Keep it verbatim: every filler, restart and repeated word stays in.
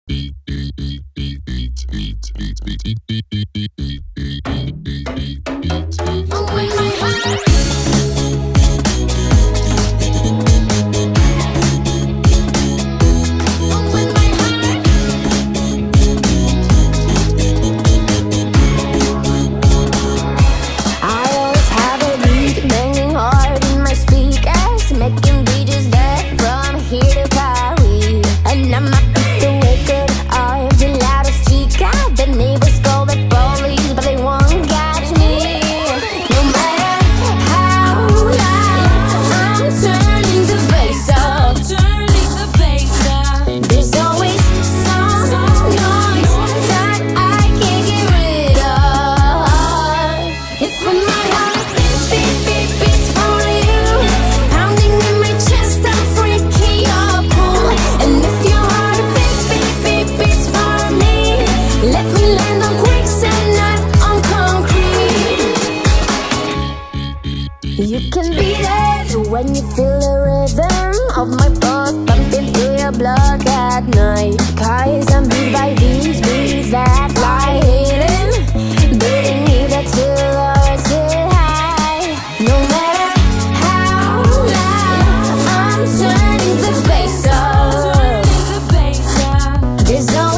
You can be there when you feel the rhythm of my pulse pumping through your blood at night. Cause I'm beat by these beats that fly hidden, beating either too low or too high. No matter how loud I'm turning the bass up, there's no